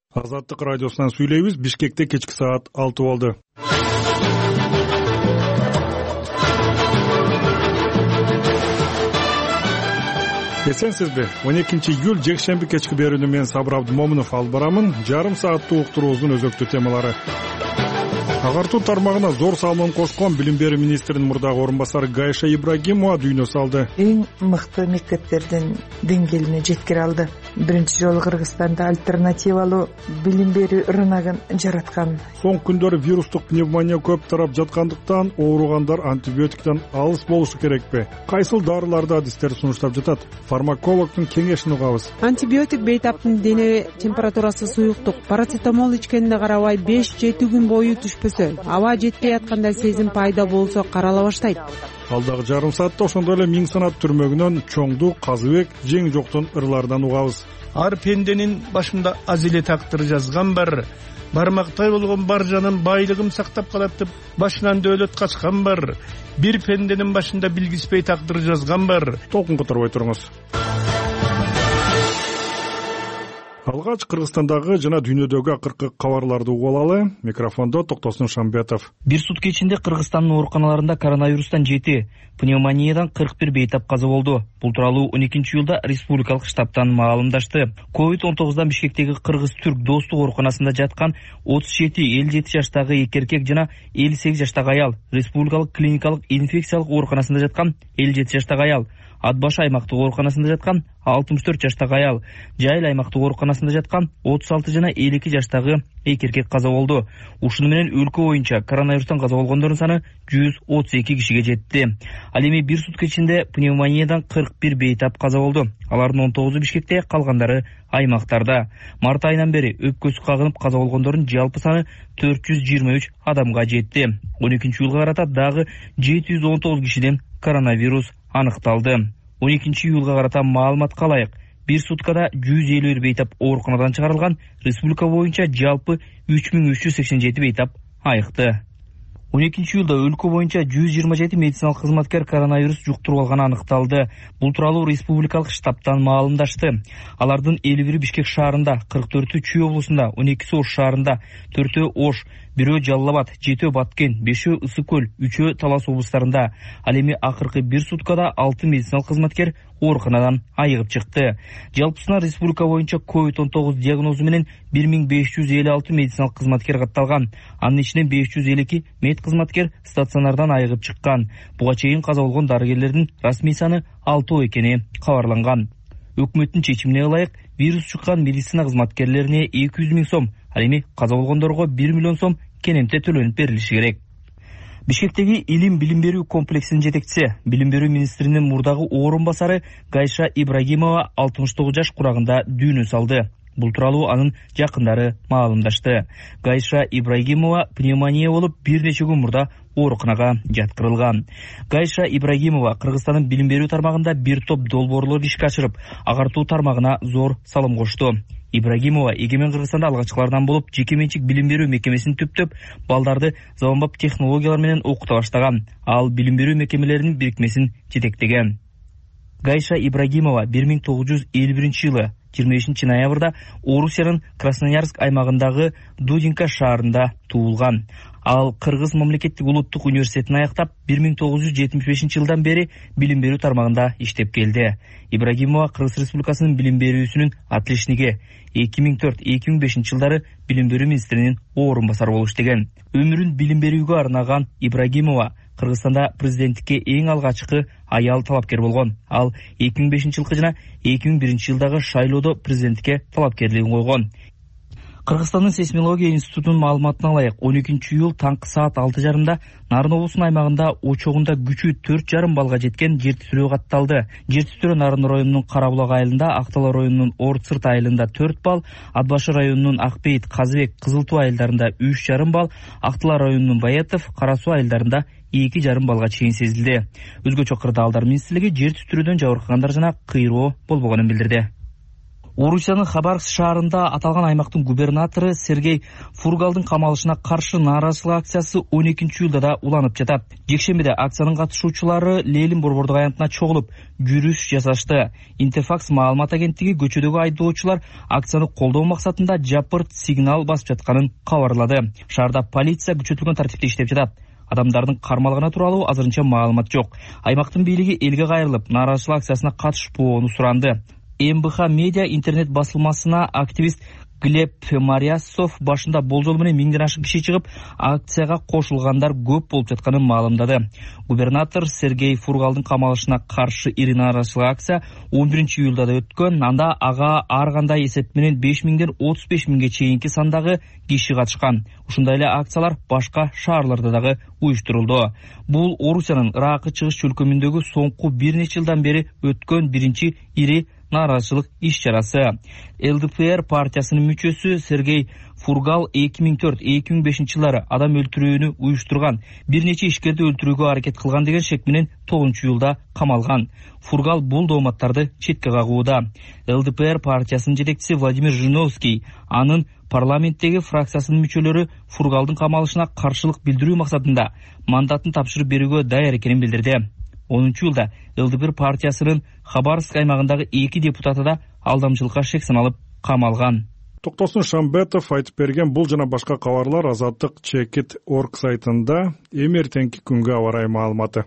Азаттык радиосунан сүйлөйбүз. Бишкекте кечки саат 6 болду. Эсенсизби? 12-июль жекшемби кечки берүүнү мен Сабыр Абдымомунов алып барамын. Жарым сааттуу уктуруубуздун өзөктүү темалары. Агартуу тармагына зор салмын кошкон билим берүү министринин мурдагы орун басары Гайша Ибрагимова дүйнө салды. Эң мыкты мектептердин деңгээлине жеткире алды. Биринчи жолу Кыргызстанда альтернативалуу билим берүү рыногун жараткан. Соңку күндөрү вирустук пневмония көп тарап жаткандыктан ооругандар антибиотиктен алыс болушу керекпи? Кайсыл дарыларды адистер сунуштап жатат? Фармакологдун кеңешин угабыз. Антибиотик бейтаптын дене температурасы суюктук. Парацетамол ичкенине карабай 5-7 күн бою түшпөсө, аба жетпей атканда сезим пайда болсо карала баштайт. Алдагы жарым саатта ошондой эле Миң санат түрмөгүнөн Чоңду, Казыбек, Жең жоктун ырларынан угабыз. Ар пенденин башында аз эле тактыр жазган бар. Бармактай болгон бар жаным байлыгым сактап калат деп башынан дөөлөт качкан бар. Бир пенденин башында билгиспей тагдыр жазган бар. Толкун которбой туруңуз. Алгач Кыргызстандагы жана дүйнөдөгү акыркы кабарларды угуп алалы. Микрофондо Токтосун Шамбетов. Бир сутка ичинде Кыргызстандын ооруканаларында коронавирустан 7, пневмониядан 41 бейтап каза болду. Бул тууралуу 12-июлда республикалык штабтан маалымдашты. COVID-19 Бишкектеги кыргыз-түрк достук ооруканасында жаткан 37-57 жаштагы 2 эркек жана 58 жаштагы аял, республикалык клиникалык инфекциялык ооруканасында жаткан 57 жаштагы аял, Атбаш аймактык ооруканасында жаткан 64 жаштагы аял, Жайыл аймактык ооруканасында жаткан 36 жана 52 жаштагы 2 эркек каза болду. Ушуну менен өлкө боюнча коронавирустан каза болгондордун саны 132 кишиге жетти. Ал эми бир сутка ичинде пневмониядан 41 бейтап каза болду. Алардын 19 Бишкекте, калгандары аймактарда. Март айынан бери өпкөсү кагынып каза болгондордун жалпы саны 423 адамга жетти. 12-июлга карата дагы 719 кишиден коронавирус аныкталды. 12-июлга карата маалыматка ылайык, бир суткада 151 бейтап ооруканадан чыгарылган, республика боюнча жалпы 3387 бейтап айыкты. 12-июлда өлкө боюнча 127 медициналык кызматкер коронавирус жуктуруп алганы аныкталды. Бул тууралуу республикалык штабтан маалымдашты. Алардын 51 Бишкек шаарында, 44 Чүй облусунда, 12 Ош шаарында, 4 Ош, 1 Жалал Абад, 7 Баткен, 5 Ысык көл, 3 Талас облустарында. Ал эми акыркы бир суткада 6 медициналык кызматкер ооруканадан айыгып чыкты. Жалпысына республика боюнча COVID-19 диагнозу менен 1556 медициналык кызматкер катталган. Анын ичинен 552 мед кызматкер стационардан айыгып чыккан. Буга чейин каза болгон дарыгерлердин расмий саны 6 экени кабарланган. Өкмөттүн чечимине ылайык вирус чыккан медицина кызматкерлерине 200 000 сом, ал эми каза болгондорго 1 миллион сом кенемте төлөнүп берилиши керек. Бишкектеги илим билим берүү комплексинин жетекчиси, билим берүү министринин мурдагы орун басары Гайша Ибрагимова 69 жаш курагында дүйнө салды. Бул тууралуу анын жакындары маалымдашты. Гайша Ибрагимова пневмония болуп бир нече күн мурда ооруканага жаткырылган. Гайша Ибрагимова Кыргызстандын билим берүү тармагында бир топ долбоорлор ишке ашырып, агартуу тармагына зор салым кошту. Ибрагимова Эгемен Кыргызстанда алгачкылардан болуп, жеке менчик билим берүү мекемесин түптөп, балдарды заманбап технологиялар менен окута баштаган. Ал билим берүү мекемелеринин бирикмесин жетектеген. Гайша Ибрагимова 1951-жылы 25 ноябрда Орусиянын Красноярск аймагындагы Дудинка шаарында туулган. Ал Кыргыз мамлекеттик улуттук университетин аяктап, 1975-жылдан бери билим берүү тармагында иштеп келди. Ибрагимова Кыргыз Республикасынын билим берүүсүнүн отличниги, 2004-2005 жылдары билим берүү министринин орун басары болуп иштеген. Өмүрүн билим берүүгө арнаган Ибрагимова Кыргызстанда президенттикке эң алгачкы аял талапкер болгон. Ал 2005-жылкы жана 2001 жылдагы шайлоодо президенттикке талапкерлигин койгон. Кыргызстандын сейсмология институтунун маалыматына ылайык, 12-июл таңкы саат 6:30 Нарын облусунун аймагында очогунда күчү 4,5 балга жеткен жер титирөө катталды. Жер титирөө Нарын районунун Карабулак айылында, Актала районунун Орут-Сырт айылында 4 бал, Атбаш районунун Акбейит, Казыбек, Кызыл Туу айылдарында 3,5 бал, Актала районунун Баятов, Кара Суу айылдарында 2,5 балга чейин сезилди. Өзгөчө Кырдаалдар министрлиги жер титирөөдөн жабыркагандар жана кыйроо болбогонун билдирди. Орусиянын Хабаровск шаарында аталган аймактын губернатору Сергей Фургалдын камалышына каршы нааразычылык акциясы 12-июлда да уланып жатат. Жекшембиде акциянын катышуучулары Ленин борбордук аянтына чогулуп жүрүш жасашты. Интерфакс маалымат агенттиги көчөдөгү айдоочулар акцияны колдоо максатында жапырт сигнал басып жатканын кабарлады. Шаарда полиция күчөтүлгөн тартипте иштеп жатат. Адамдардын кармалганы тууралуу азырынча маалымат жок. Аймактын бийлиги элге кайрылып, нааразычылык акциясына катышпоону суранды. МБХ медиа интернет басылмасына активист Глеб Мариясов башында болжол менен 1000ден ашык киши чыгып, акцияга кошулгандар көп болуп жатканын маалымдады. Губернатор Сергей Фургалдын камалышына каршы ири нааразычылык акция 11-июлда да өткөн. Анда ага ар кандай эсеп менен 5000ден 35000ге чейинки сандагы киши катышкан. Ушундай эле акциялар башка шаарларда дагы уюштурулду. Бул Орусиянын Ыракы чыгыш чөлкөмүндөгү соңку бир нече жылдан бери өткөн биринчи ири нааразычылык иш-чарасы. ЛДПР партиясынын мүчөсү Сергей Фургал 2004-2005 жылдары адам өлтүрүүнү уюштурган, бир нече ишкерди өлтүрүүгө аракет кылган деген шек менен 9-июлда камалган. Фургал бул дооматтарды четке кагууда. ЛДПР партиясынын жетекчиси Владимир Жириновский анын парламенттеги фракциясынын мүчөлөрү Фургалдын камалышына каршылык билдирүү максатында мандатын тапшырып берүүгө даяр экенин билдирди. 10-июлда ЛДПР партиясынын Хабаровск аймагындагы 2 депутаты да алдамчылыкка шек саналып камалган. Токтосун Шамбетов айтып берген бул жана башка кабарлар Азаттык Чекит.org сайтында эмертеңки күнгө аба ырайы маалыматы.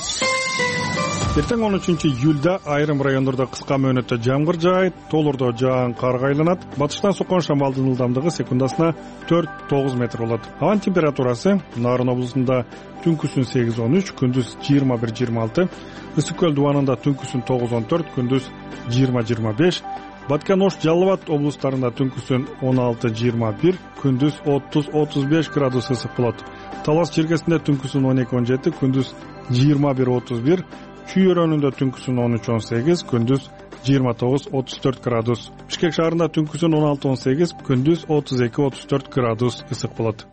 Эртең 13-июлда айрым райондордо кыска мөөнөттө жамгыр жаайт, тоолордо жаан карга айланат. Батыштан соккон шамалдын ылдамдыгы секундасына 4-9 метр болот. Абанын температурасы Нарын облусунда түнкүсүн 8-13, күндүз 21-26, Ысык көл дубанында түнкүсүн 9-14, күндүз 20-25, Баткен Ош Жалал Абад облустарында түнкүсүн 16-21, күндүз 30-35 градус ысык болот. Талас жергесинде түнкүсүн 12-17, күндүз 21-31, Чүй өрөөнүндө түнкүсүн 13-18, күндүз 29-34 градус. Бишкек шаарында түнкүсүн 16-18, күндүз 32-34 градус ысык болот.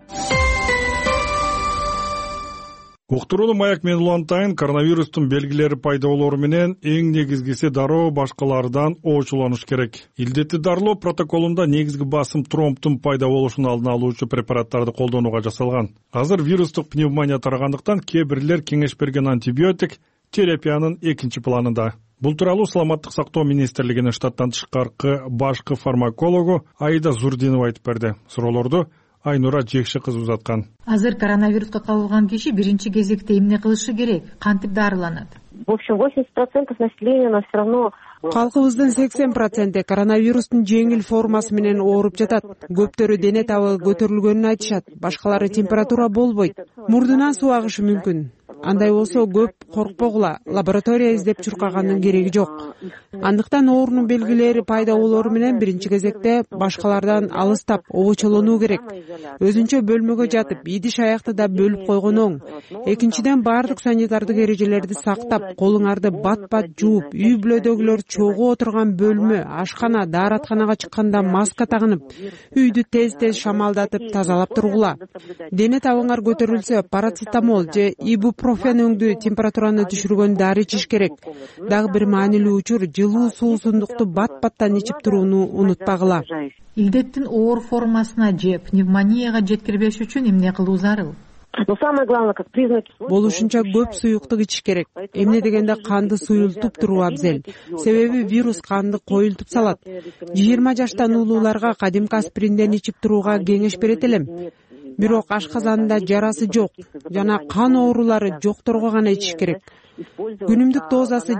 Уктурууда Маяк менен улантайын, коронавирустун белгилери пайда болору менен эң негизгиси дароо башкалардан оочуланыш керек. Илдетти дарылоо протоколунда негизги басым тромбтун пайда болушун алдын алуучу препараттарды колдонууга жасалган. Азыр вирустук пневмония тарагандыктан кээ бирлер кеңеш берген антибиотик терапиянын экинчи планында. Бул тууралуу Саламаттык сактоо министрлигинин штаттан тышкаркы башкы фармакологу Аида Зурдинова айтып берди. Суроолорду Айнура Жекши кызы узаткан. Азыр коронавируска кабылган киши биринчи кезекте эмне кылышы керек? Кантип дарыланат? В общем, 80% населения у нас все равно... Калкыбыздын 80% коронавирустун жеңил формасы менен ооруп жатат. Көптөрү дене табы көтөрүлгөнүн айтышат. Башкалары температура болбойт. Мурдунан суу агышы мүмкүн. Андай болсо көп коркпогула. Лаборатория издеп чуркаганын кереги жок. Андыктан оорунун белгилери пайда болору менен биринчи кезекте башкалардан алыстап обочолонуу керек. Өзүнчө бөлмөгө жатып, идиш аякты да бөлүп койгон оң. Экинчиден баардык санитардык эрежелерди сактап, колуңарды бат-бат жууп, үй бүлөдөгүлөр чогуу отурган бөлмө, ашкана, дааратканага чыкканда маска тагынып, үйдү тез-тез шамалдатып, тазалап тургула. Дене табыңар көтөрүлсө, парацетамол же ибупрофен өңдүү температураны түшүргөн дары ичиш керек. Дагы бир маанилүү учур, жылуу суусундукту бат-баттан ичип турууну унутпагыла. Илдеттин оор формасына же пневмонияга жеткирбеш үчүн эмне кылуу зарыл? Но самое главное, как признаки... Болушунча көп суюктук ичиш керек. Эмне дегенде канды суюлтуп туруу абзел. Себеби вирус канды коюлтуп салат. 20 жаштан улууларга кадимки аспиринден ичип турууга кеңеш берет элем. Бирок ашказанында жарасы жок жана кан оорулары жокторго гана ичиш керек. Күнүмдүк дозасы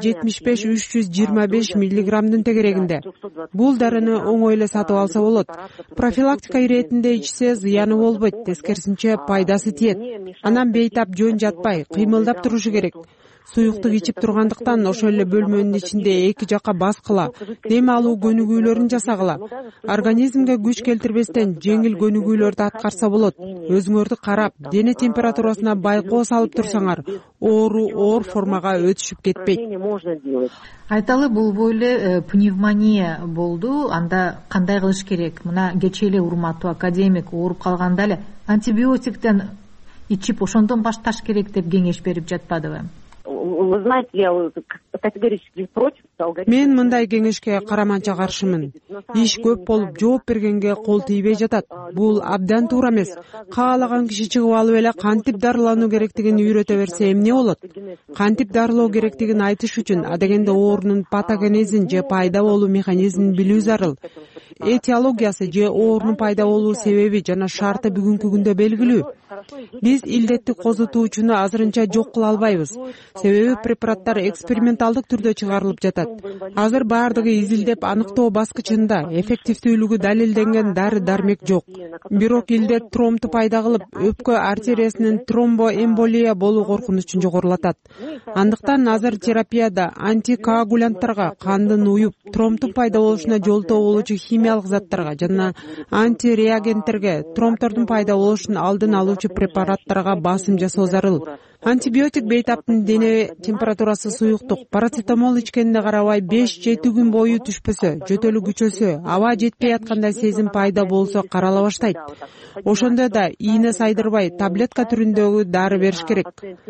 75-325 миллиграммдын тегерегинде. Бул дарыны оңой эле сатып алса болот. Профилактика иретинде ичсе зыяны болбойт, тескерисинче пайдасы тиет. Анан бейтап жөн жатпай, кыймылдап турушу керек. Суюктук ичип тургандыктан ошол эле бөлмөнүн ичинде эки жакка баскыла, дем алуу көнүгүүлөрүн жасагыла. Организмге күч келтирбестен жеңил көнүгүүлөрдү аткарса болот. Өзүңөрдү карап, дене температурасына байкоо салып турсаңар, оору оор формага өтүшүп кетпейт. Айталы, бул бойле пневмония болду, анда кандай кылыш керек? Мына кечээ эле урматтуу академик ооруп калганда эле антибиотиктен ичип ошондон башташ керек деп кеңеш берип жатпадыбы? вы знаете, я категорически против. Мен мындай кеңешке караманча каршымын. Иш көп болуп жооп бергенге кол тийбей жатат. Бул абдан туура эмес. Каалаган киши чыгып алып эле кантип дарылануу керектигин үйрөтө берсе эмне болот? Кантип дарылоо керектигин айтыш үчүн адегенде оорунун патогенезин же пайда болуу механизмин билүү зарыл. Этиологиясы же оорунун пайда болуу себеби жана шарты бүгүнкү күндө белгилүү. Биз илдетти козутуучуну азырынча жок кыла албайбыз. Себеби препараттар эксперименталдык түрдө чыгарылып жатат. Азыр баардыгы изилдеп аныктоо баскычында, эффективдүүлүгү далилденген дары-дармек жок. Бирок илдет тромбду пайда кылып, өпкө артериясынын тромбоэмболия болуу коркунучун жогорулатат. Андыктан азыр терапияда антикоагулянттарга, кандын уюп, тромбдун пайда болушуна жолтоо болуучу химиялык заттарга жана антиреагенттерге, тромбдордун пайда болушун алдын алуучу препараттарга басым жасоо зарыл. Антибиотик бейтаптын дене температурасы суюктук, парацетамол ичкенине карабай 5-7 күн бою түшпөсө, жөтөлү күчөсө, аба жетпей аткандай сезим пайда болсо карала баштайт. Ошондо да ийне сайдырбай таблетка түрүндөгү дары бериш керек.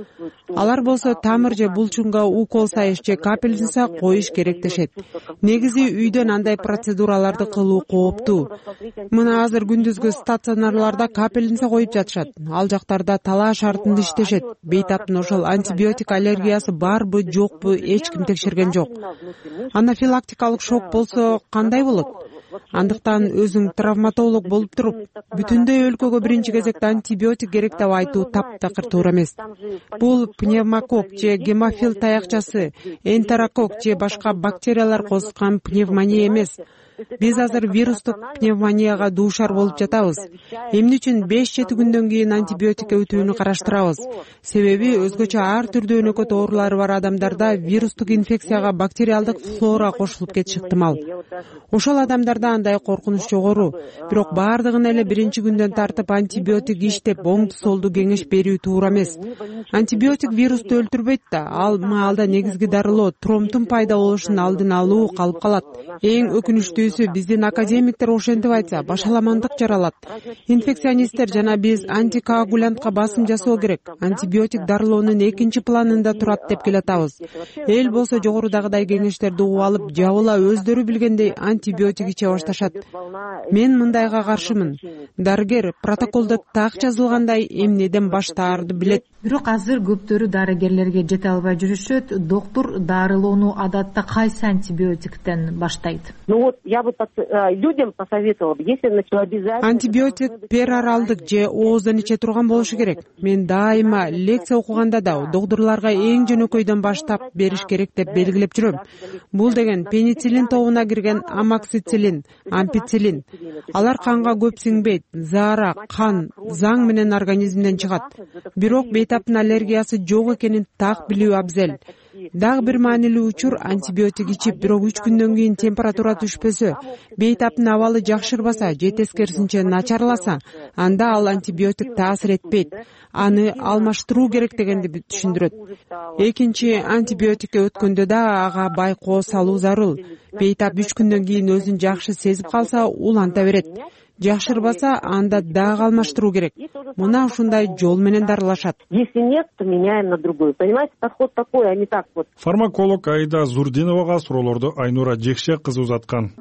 Алар болсо тамыр же булчунга укол сайыш же капельница коюш керек дешет. Негизи үйдөн андай процедураларды кылуу кооптуу. Мына азыр күндүзгү стационарларда капельница коюп жатышат. Ал жактарда талаа шартында иштешет. Бейтаптын ошол антибиотик аллергиясы барбы, жокпу, эч ким текшерген жок. Анафилактикалык шок болсо кандай болот? Андыктан өзүң травматолог болуп туруп, бүтүндөй өлкөгө биринчи кезекте антибиотик керек деп айтуу таптакыр туура эмес. Бул пневмокок же гемофил таякчасы, энтерокок же башка бактериялар козуткан пневмония эмес. Биз азыр вирустук пневмонияга дуушар болуп жатабыз. Эмне үчүн 5-7 күндөн кийин антибиотикке өтүүнү караштырабыз? Себеби өзгөчө ар түрдүү өнөкөт оорулары бар адамдарда вирустук инфекцияга бактериалдык флора кошулуп кетиши ыктымал. Ошол адамдарда андай коркунуч жогору. Бирок баардыгын эле биринчи күндөн тартып антибиотик иштеп оңду солду кеңеш берүү туура эмес. Антибиотик вирусту өлтүрбөйт да, ал маалда негизги дарылоо тромбдун пайда болушунун алдын алуу калып калат. Эң өкүнүчтүүсү биздин академиктер ошентип айтса башаламандык жаралат. Инфекционисттер жана биз антикоагулянтка басым жасоо керек. Антибиотик дарылоонун экинчи планында турат деп келатабыз. Эл болсо жогорудагыдай кеңештерди угуп алып, жабыла өздөрү билгендей антибиотик иче башташат. Мен мындайга каршымын. Дарыгер протоколдо так жазылгандай эмнеден баштаарды билет. Бирок азыр көптөрү дарыгерлерге жете албай жүрүшөт. Доктор дарылоону адатта кайсы антибиотиктен баштайт? Я бы людям посоветовала, если начала обязательно... Антибиотик пероралдык же ооздон иче турган болушу керек. Мен дайыма лекция окуганда да доктурларга эң жөнөкөйдөн баштап бериш керек деп белгилеп жүрөм. Бул деген пенициллин тобуна кирген амоксициллин, ампициллин. Алар канга көп сиңбейт, заара, кан, заң менен организмден чыгат. Бирок бейтаптын аллергиясы жок экенин так билүү абзел. Дагы бир маанилүү учур антибиотик ичип, бирок 3 күндөн кийин температура түшпөсө, бейтаптын абалы жакшырбаса же тескерисинче начарласа, анда ал антибиотик таасир этпейт. Аны алмаштыруу керек дегенди түшүндүрөт. Экинчи, антибиотикке өткөндө да ага байкоо салуу зарыл. Бейтап 3 күндөн кийин өзүн жакшы сезип калса, уланта берет. Жакшырбаса, анда дагы алмаштыруу керек. Мына ушундай жол менен дарылашат. Если нет, то меняем на другую. Понимаете, подход такой, а не так вот. Фармаколог Аида Зурдиновага суроолорду Айнура Жекше кызы узаткан.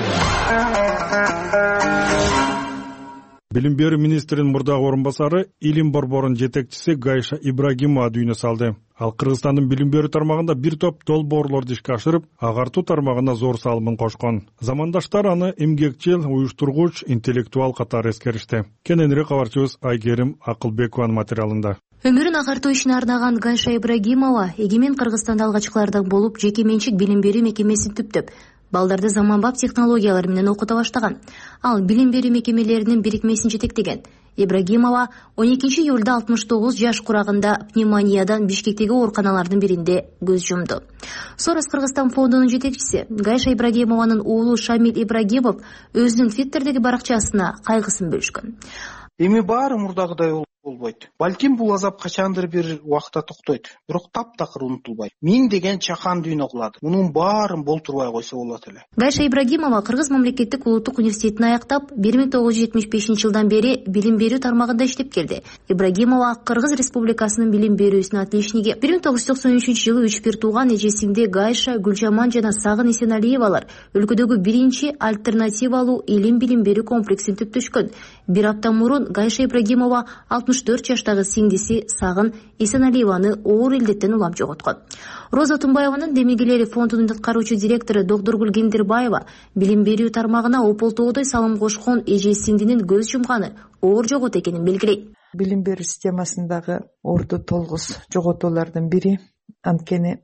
Билим берүү министринин мурдагы орун басары Илим борборунун жетекчиси Гайша Ибрагимова дүйнө салды. Ал Кыргызстандын билим берүү тармагында бир топ долбоорлорду ишке ашырып, агартуу тармагына зор салымын кошкон. Замандаштар аны эмгекчил, уюштургуч, интеллектуал катары эскеришти. Кененирээк кабарчыбыз Айгерим Акылбекованын материалында. Өмүрүн агартуу ишине арнаган Гайша Ибрагимова эгемен Кыргызстанда алгачкылардан болуп, жеке менчик билим берүү мекемесин түптөп, балдарды заманбап технологиялар менен окута баштаган. Ал билим берүү мекемелеринин бирикмесин жетектеген. Ибрагимова 12-июлда 69 жаш курагында пневмониядан Бишкектеги ооруканалардын биринде көз жумду. Сорос Кыргызстан фондунун жетекчиси Гайша Ибрагимованын уулу Шамил Ибрагимов өзүнүн Твиттердеги баракчасына кайгысын бөлүшкөн. Эми баары мурдагыдай болуп, болбойт. Балким бул азап качандыр бир убакта токтойт, бирок таптакыр унутулбайт. Деген чакан дүйнө кылат. Мунун баарын болтурбай койсо болот эле. Гайша Ибрагимова Кыргыз мамлекеттик улуттук университетин аяктап, 1975-жылдан бери билим берүү тармагында иштеп келди. Ибрагимова Кыргыз Республикасынын билим берүүсүнүн отличниги. 1993-жылы 3 бир тууган эжесиңди Гайша, Гүлжаман жана Сагын Эсеналиевалар өлкөдөгү биринчи альтернативалуу илим билим берүү комплексин түптөшкөн. Бир апта мурун Гайша Ибрагимова 64 жаштагы сиңдиси Сагын Эсеналиеваны оор илдеттен улам жоготкон. Роза Тумбаеванын демегелери фондунун аткаруучу директору Докторгүл Кендирбаева билим берүү тармагына ополтоодой салым кошкон эже-сиңдинин көз жумганы оор жогот экенин белгилейт. Билим берүү системасындагы орду толгуз жоготуулардын бири, анткени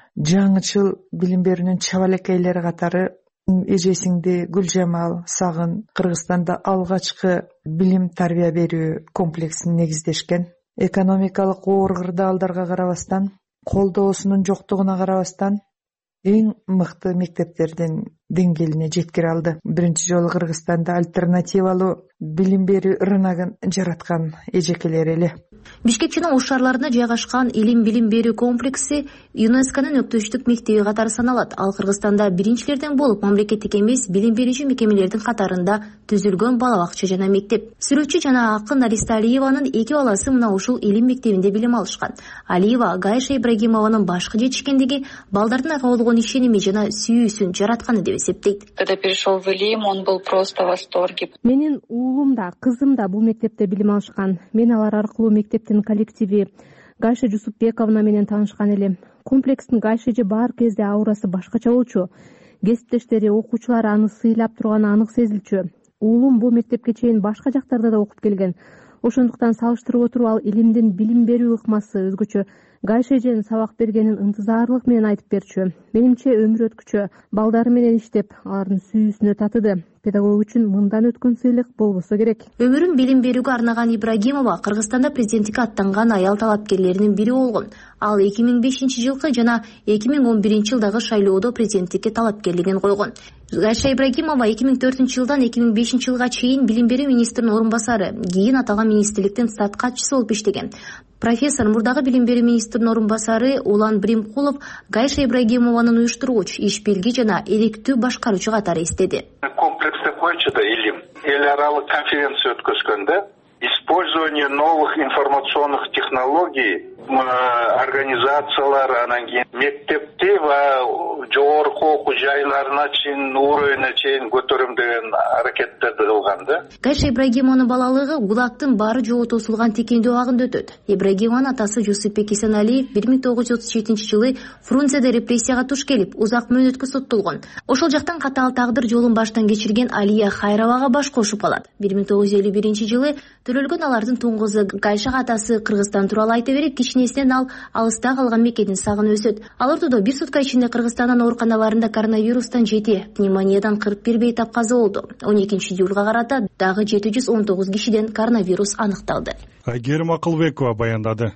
жаңычыл билим берүүнүн чабалекейлери катары эже-сиңди Гүлжамал, Сагын Кыргызстанда алгачкы билим тарбия берүү комплексин негиздешкен. Экономикалык оор кырдаалдарга карабастан, колдоосунун жоктугуна карабастан эң мыкты мектептердин деңгээлине жеткире алды. Биринчи жолу Кыргызстанда альтернативалуу билим берүү рыногун жараткан эжекелер эле. Бишкек жана Ош шаарларында жайгашкан илим билим берүү комплекси ЮНЕСКОнун өктөштүк мектеби катары саналат. Ал Кыргызстанда биринчилерден болуп мамлекеттик эмес билим берүүчү мекемелердин катарында түзүлгөн бала бакча жана мектеп. Сүрөтчү жана акын Ариста Алиеванын 2 баласы мына ушул илим мектебинде билим алышкан. Алиева Гайша Ибрагимованын башкы жетишкендиги балдардын ага болгон ишеними жана сүйүүсүн жаратканы деп эсептейт. Когда перешел в Илим, он был просто в восторге. Менин уулум да, кызым да бул мектепте билим алышкан. Мен алар аркылуу мектептин коллективи Гайша Жусупбековна менен таанышкан элем. Комплекстин Гайша эже бар кезде аурасы башкача болчу. Кесиптештери, окуучулар аны сыйлап турганы анык сезилчү. Уулум бул мектепке чейин башка жактарда да окуп келген. Ошондуктан салыштырып отуруп ал илимдин билим берүү ыкмасы өзгөчө. Гайша эженин сабак бергенин ынтызарлык менен айтып берчү. Менимче өмүр өткүчү, балдары менен иштеп, алардын сүйүүсүнө татыды. Педагог үчүн мындан өткөн сыйлык болбосо керек. Өмүрүн билим берүүгө арнаган Ибрагимова Кыргызстанда президенттикке аттанган аял талапкерлеринин бири болгон. Ал 2005-жылкы жана 2011-жылдагы шайлоодо президенттикке талапкерлигин койгон. Гайша Ибрагимова 2004-жылдан 2005-жылга чейин билим берүү министринин орун басары, кийин аталган министрликтин стат катчысы болуп иштеген. Профессор мурдагы билим берүү министринин орун басары Улан Бримкулов Гайша Ибрагимованын уюштургуч, иш билги жана иликтүү башкаруучу катары эстеди. Комплекс боюнча да илим эл аралык конференция өткөзгөндө использование новых информационных технологий организациялар анан кийин мектепти ва жогорку окуу жайларына чейин уровеньне чейин көтөрөм деген аракеттерди кылган да. Гайша Ибрагимованын балалыгы ГУЛАГтын баары жоо тосулган текендүү абагында өтөт. Ибрагимованын атасы Жусупбек Эсеналиев 1937-жылы Фрунзеде репрессияга туш келип, узак мөөнөткө соттолгон. Ошол жактан катаал тагдыр жолун баштан кечирген Алия Хайровага баш кошуп алат. 1951-жылы төрөлгөн алардын туң кызы Гайшага атасы Кыргызстан тууралуу айта берип, кичинесинен ал алыста калган мекенин сагынып өсөт. Ал ортодо бир сутка ичинде Кыргызстандын ооруканаларында коронавирустан 7, пневмониядан 41 бейтап каза болду. 12-июлга карата дагы 719 кишиден коронавирус аныкталды. Айгерим Акылбекова баяндады.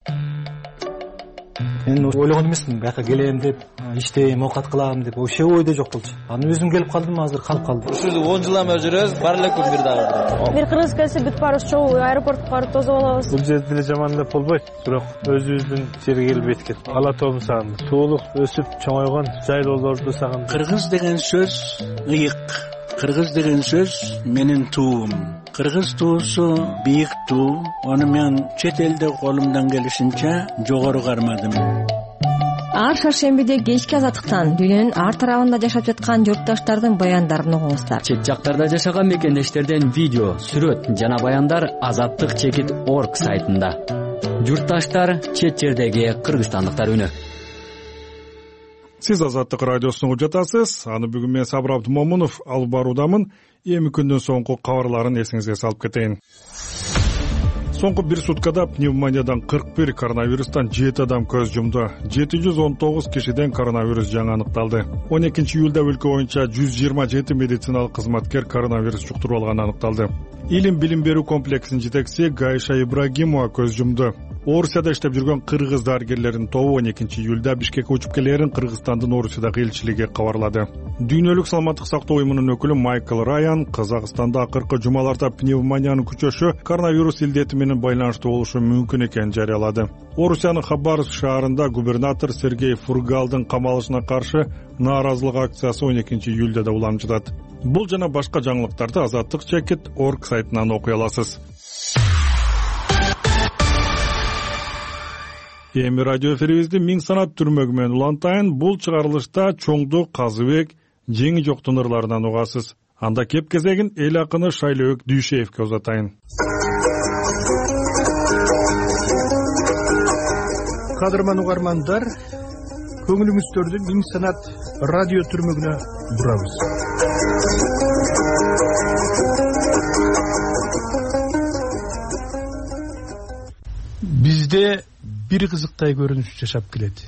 Мен ойлогон эмесмин, бияка келем деп, иштейм, оокат кылам деп, вообще ойдо жок болчу. Аны өзүм келип калдым, азыр калып калдым. Ушул 10 жылдан бери жүрөбүз, бар эле күн бир дагы. Бир кыргыз келсе бүт барыбыз чогуу аэропортко барып тосуп алабыз. Бул жерде деле жамандап болбойт, бирок өзүбүздүн жерге келип эткет. Ала тоом сагынды. Туулук өсүп чоңойгон жайлоолорду сагынды. Кыргыз деген сөз ыйык. Кыргыз деген сөз менин туум. Кыргыз туусу бийик туу. Аны мен чет элде колумдан келишинче жогору кармадым. Ар шаршембиде кечки азаттыктан дүйнөнүн ар тарабында жашап жаткан журтташтардын баяндарын угуңуздар. Чет жактарда жашаган мекендештерден видео, сүрөт жана баяндар azattik.org сайтында. Журтташтар, чет жердеги кыргызстандыктар үнү. Сиз Азаттык радиосун угуп жатасыз. Аны бүгүн мен Сабыр Абдымомунов алып баруудамын. Эми күндүн соңку кабарларын эсиңизге салып кетейин. Соңку бир суткада пневмониядан 41, коронавирустан 7 адам көз жумду. 719 кишиден коронавирус жаңы аныкталды. 12-июлда өлкө боюнча 127 медициналык кызматкер коронавирус жуктуруп алганы аныкталды. Илим билим берүү комплексинин жетекчиси Гайша Ибрагимова көз жумду. Орусияда иштеп жүргөн кыргыз дарыгерлеринин тобу 12-июлда Бишкекке учуп келерин Кыргызстандын Орусиядагы элчилиги кабарлады. Дүйнөлүк саламаттык сактоо уюмунун өкүлү Майкл Райан Казакстанда акыркы жумаларда пневмониянын күчөшү коронавирус илдети менен байланыштуу болушу мүмкүн экенин жарыялады. Орусиянын Хабаровск шаарында губернатор Сергей Фургалдын камалышына каршы нааразылык акциясы 12-июлда да уламжытат. Бул жана башка жаңылыктарды azatdikchekit.org сайтынан окуй аласыз. Эми радио эфирибизди Миң санат түрмөгү менен улантайын. Бул чыгарылышта Чоңду, Казыбек, Жеңи жоктун ырларынан угасыз. Анда кеп кезегин эл акыны Шайлөөк Дүйшеевке узатайын. Кадырман угармандар, көңүлүңүздөрдү Миң санат радио түрмөгүнө бурабыз. Бизде бир кызыктай көрүнүш жашап келет.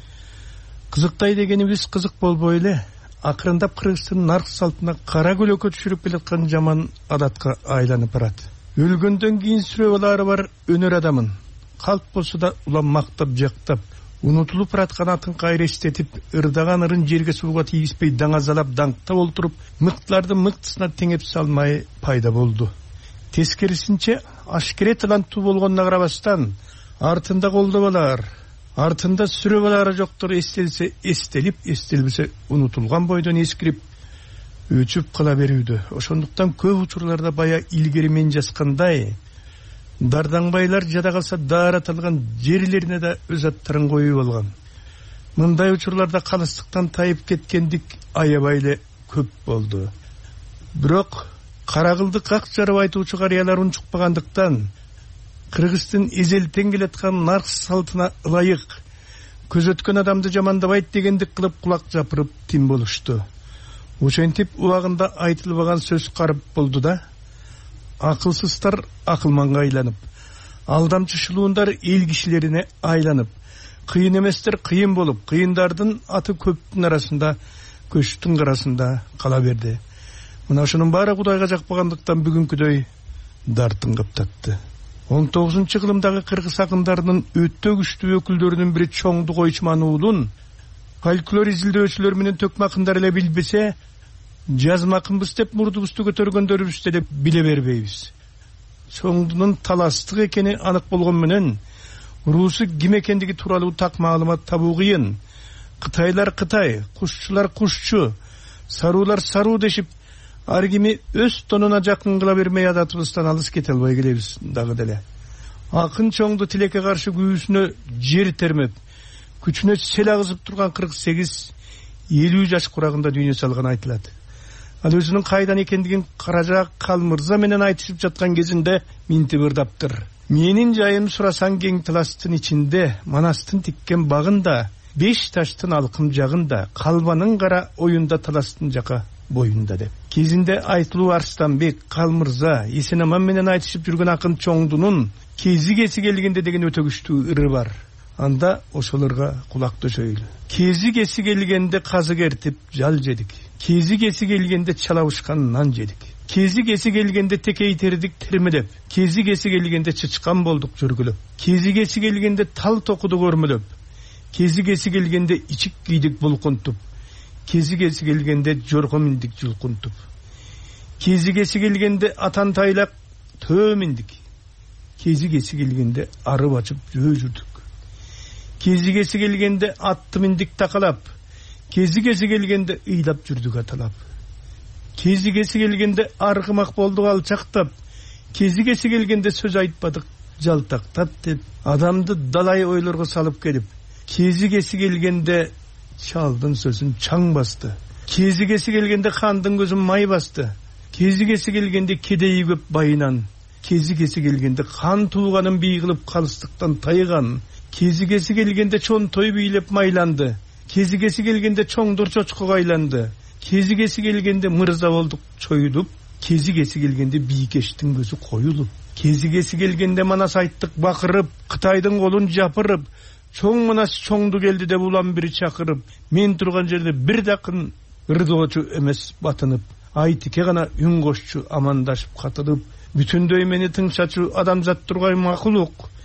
Кызыктай дегенибиз кызык болбой эле, акырындап Кыргызстандын нарк салтына кара көлөккө түшүрүп келаткан жаман адатка айланып барат. Өлгөндөн кийин сүрөбалары бар өнөр адамын калп болсо да улам мактап жактап, унутулуп бараткан атын кайра эстетип, ырдаган ырын жерге сууга тийгизбей даңазалап даңктап олтуруп, мыктыларды мыктысына теңеп салмай пайда болду. Тескерисинче, ашкере таланттуу болгонуна карабастан, артында колдобалар, артында сүрөбалары жоктор эстелсе эстелип, эстелбесе унутулган бойдон эскирип, өчүп кала берүүдө. Ошондуктан көп учурларда бая илгери мен жазгандай, дардаңбайлар жада калса дааратылган жерлерине да өз аттарын коюп алган. Мындай учурларда калыстыктан тайып кеткендик аябай эле көп болду. Бирок карагылды как жарып айтуучу карыялар унчукпагандыктан, Кыргыздын эзелтен келаткан нарк салтына ылайык көзөткөн адамды жамандабайт дегендик кылып кулак жапырып тим болушту. Ошентип убагында айтылбаган сөз карып болду да, акылсыздар акылманга айланып, алдамчы шылуундар эл кишилерине айланып, кыйын эместер кыйын болуп, кыйындардын аты көптүн арасында, көчтүн арасында кала берди. Мына ошонун баары Кудайга жакпагандыктан бүгүнкүдөй дартын каптатты. 19-кылымдагы кыргыз акындарынын өтө күчтүү өкүлдөрүнүн бири Чоңду Койчуман уулун фольклор изилдөөчүлөр менен төкмө акындар эле билбесе, жазма акынбыз деп мурдубузду көтөргөндөрүбүз деп биле бербейбиз. Чоңдунун таластык экени анык болгон менен, руусу ким экендиги тууралуу так маалымат табуу кыйын. Кытайлар Кытай, кушчулар кушчу, саруулар саруу дешип, ар кими өз тонуна жакын кыла бермей адатыбыздан алыс кете албай келебиз дагы деле. Акын Чоңду тилекке каршы күйүүсүнө жер термеп, күчүнө сел агызып турган 48-50 жаш курагында дүйнө салган айтылат. Ал өзүнүн кайдан экендигин Каражак Калмырза менен айтышып жаткан кезинде минтип ырдаптыр. Менин жайым сурасаң кең таластын ичинде, манастын тиккен багында, 5 таштын алкым жагында, калбанын кара оюнда таластын жака боюнда деп. Кезинде айтылуу Арстанбек, Калмырза, Эсенаман менен айтышып жүргөн акын Чоңдунун кези келгенде деген өтө күчтүү ыры бар. Анда ошолорго кулак төшөйлү. Кези келгенде казы кертип жал жедик. Кези келгенде чалабышкан нан жедик. Кези келгенде текейтердик термелеп. Кези келгенде чычкан болдук жүргүлөп. Кези келгенде тал токуду көрмөлөп. Кези келгенде ичик кийдик булкунтуп. Кези келгенде жорго миндик жулкунтуп. Кези келгенде атан тайлак төө миндик. Кези келгенде арып ачып жөө жүрдүк. Кези келгенде атты миндик такалап. Кези келгенде ыйлап жүрдүк аталап. Кези келгенде аргымак болдук алчактап. Кези келгенде сөз айтпадык жалтактап деп, адамды далай ойлорго салып келип. Кези келгенде чалдын сөзүн чаң басты. Кези келгенде хандын көзүн май басты. Кези келгенде кедейи көп байынан. Кези келгенде хан тууганын бий кылып калыстыктан тайган. Кези келгенде чонтой бийлеп майланды. Кези келгенде чоңдор чочкуга айланды. Кези келгенде мырза болдук чоюлуп. Кези келгенде бийкештин көзү коюлуп. Кези келгенде манас айттык бакырып, Кытайдын колун жапырып, чоң манас чоңду келди деп улам бир чакырып, мен турган жерде бир дакын ырдоочу эмес батынып, айтике гана үн кошчу амандашып катылып, бүтүндөй мени тыңшачу адамзат тургай макулук,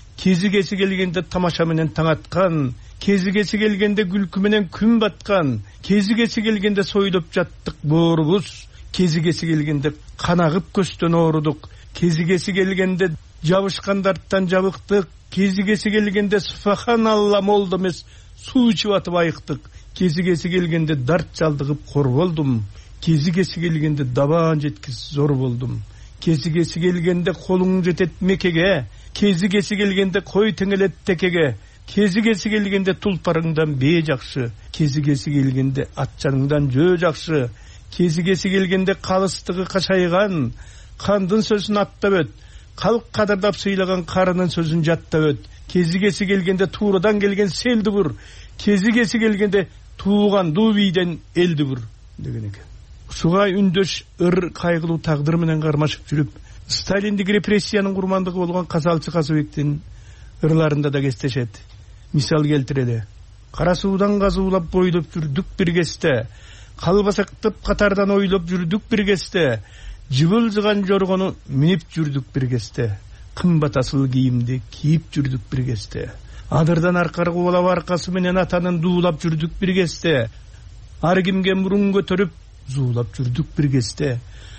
кезигеси келгенде тамаша менен таң аткан, кезигеси келгенде күлкү менен күн баткан, кезигеси келгенде сойлоп жаттык боорубуз, кезигеси келгенде канагып көстөн оорудук, кезигеси келгенде жабышкандардан жабыктык, кезигеси келгенде сыфахан алла молду эмес суу ичип атып айыктык, кезигеси келгенде дарт жалдыгып кор болдум, кезигеси келгенде дабаан жеткис зор болдум, кезигеси келгенде колуң жетет мекеге, кезигеси келгенде кой теңелет текеге, кезигеси келгенде тулпарыңдан бээ жакшы, кезигеси келгенде атчаныңдан жөө жакшы, кезигеси келгенде калыстыгы качайган кандын сөзүн аттап өт, калк кадырдап сыйлаган карынын сөзүн жаттап өт, кезигеси келгенде туурадан келген селди бур, кезигеси келгенде туугандуу бийден элди бур деген экен. Сугай үндөш ыр кайгылуу тагдыр менен кармашып жүрүп, Сталиндик репрессиянын курмандыгы болгон Казалчы Казыбектин ырларында да кестешет. Мисал келтирели. Кара суудан казуулап бойлоп жүрдүк бир кезде, калбасактап катардан ойлоп жүрдүк бир кезде, жыбылжыган жоргону минип жүрдүк бир кезде, кымбат асыл кийимди кийип жүрдүк бир кезде, адырдан аркарга улап аркасы менен атанын дуулап жүрдүк бир кезде, ар кимге мурун көтөрүп зуулап жүрдүк бир кезде,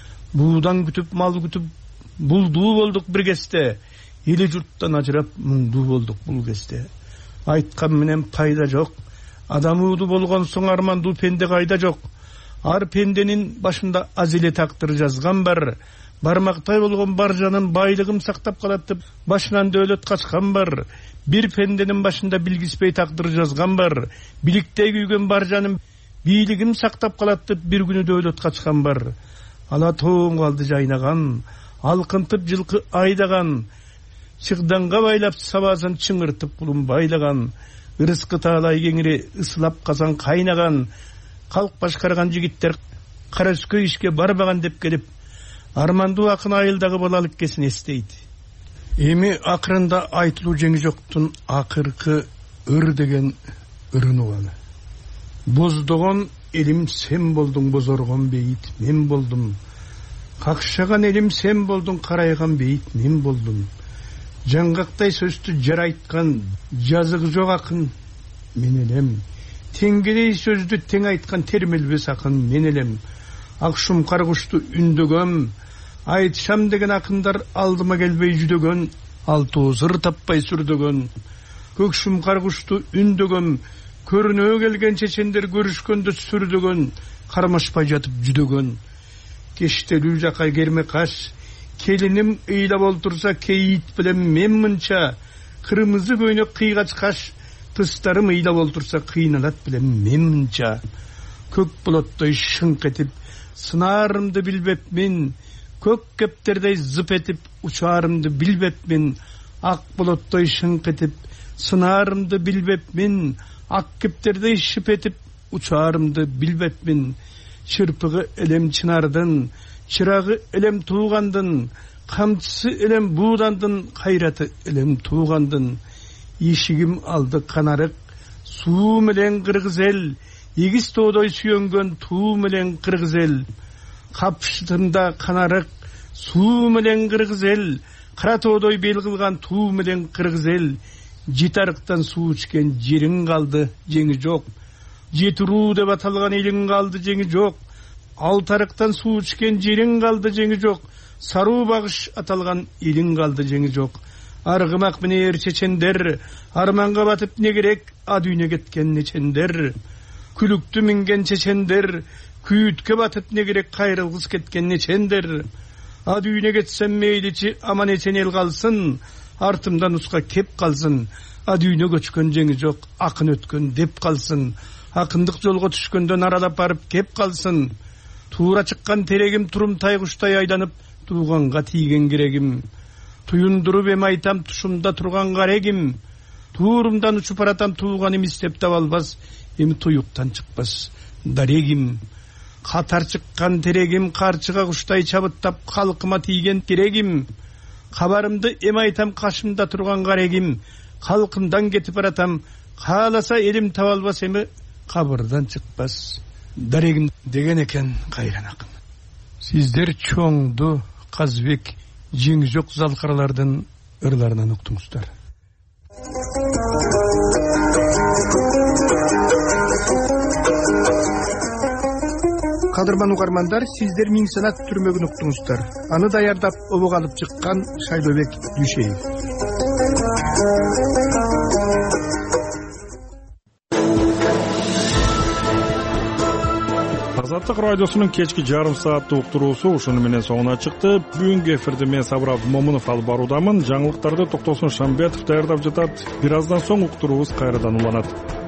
буудан күтүп мал күтүп булдуу болдук бир кезде, эли журттан ажырап муңдуу болдук бул кезде. Айткан менен пайда жок, адам ууду болгон соң армандуу пенде кайда жок, ар пенденин башында азиле тактыр жазган бар, бармактай болгон бар жанын байлыгым сактап калат деп башынан дөөлөт качкан бар, бир пенденин башында билгиспей тагдыр жазган бар, биликтей күйгөн бар жанын бийлигим сактап калат деп бир күнү дөөлөт качкан бар. Ала тоң калды жайнаган, алкынтып жылкы айдаган, чыгданга байлап сабазын чыңыртып кулун байлаган, ырыскы таалай кеңири ысылап казан кайнаган, калк башкарган жигиттер кара үскө ишке барбаган деп келип, армандуу акын айылдагы балалык кесин эстейт. Эми акырында айтылуу жеңи жоктун акыркы ыр деген ырын уганы. Боздогон элим сен болдуң, бозоргон бейит мен болдум, какшаган элим сен болдуң, карайган бейит мен болдум, жаңгактай сөздү жар айткан жазыгы жок акын мен элем, теңгедей сөздү тең айткан термелбес акын мен элем, акшум каргушту үндөгөм, айтышам деген акындар алдыма келбей жүдөгөн, алтоо сыр таппай сүрдөгөн, көкшүм каргушту үндөгөм, көрүнө келген чечендер көрүшкөндө сүрдөгөн, кармашпай жатып жүдөгөн, кештелүү жакай керме каш, келиним ыйлап олтурса кейит билем мен мынча, кырмызы көйнөк кыйгач каш, тыстарым ыйлап олтурса кыйналат билем мен мынча, көк булоттой шыңк этип сынаарымды билбепмин, көк кептердей зып этип учаарымды билбепмин, ак булоттой шыңк этип сынаарымды билбепмин, ак кептердей шып этип учаарымды билбепмин, чырпыгы элем чынардын, чырагы элем туугандын, камчысы элем буудандын, кайраты элем туугандын, ишигим алды канарык, суу менен кыргыз эл, эгиз тоодой сүйөнгөн туу менен кыргыз эл, капшытымда канарык, суу менен кыргыз эл, кара тоодой бел кылган туу менен кыргыз эл, житарыктан суу ичкен жериң калды, жеңи жок, жетирүү деп аталган элиң калды, жеңи жок, алтарыктан суу ичкен жериң калды, жеңи жок, саруу багыш аталган элиң калды, жеңи жок, аргымак менен чечендер, арманга батып не керек, а дүйнө кеткен нечендер, күлүктү минген чечендер, күйүткө батып не керек, кайрылгыс кеткен нечендер, а дүйнө кетсем мейличи аман эсен эл калсын, артымдан уска кеп калсын, а дүйнө көчкөн жеңи жок, акын өткөн деп калсын, акындык жолго түшкөндөн аралап барып кеп калсын, туура чыккан терегим турумтай куштай айланып тууганга тийген керегим, туюндуруп эми айтам тушумда турган карегим, туурумдан учуп баратам тууганым издеп таба албас, эми туюктан чыкпас дарегим, катар чыккан терегим, карчыга куштай чабыттап калкыма тийген керегим, кабарымды эми айтам кашымда турган карегим, калкымдан кетип баратам, кааласа элим таба албас, эми кабырдан чыкпас дарегим деген экен кайран акын. Сиздер чоңду Казбек жеңи жок залкарлардын ырларынан уктуңуздар. кадырман угармандар, сиздер Миң Санат түрмөгүн уктуңуздар. Аны даярдап обого алып чыккан Шайлообек Дүйшеев. Азаттык радиосунун кечки жарым сааттык уктуруусу ушуну менен соңуна чыкты. Бүгүнкү эфирди мен Сабыр Абдымомунов алып баруудамын. Жаңылыктарды Токтосун Шамбетов даярдап жатат. Бир аздан соң уктуруубуз кайрадан уланат.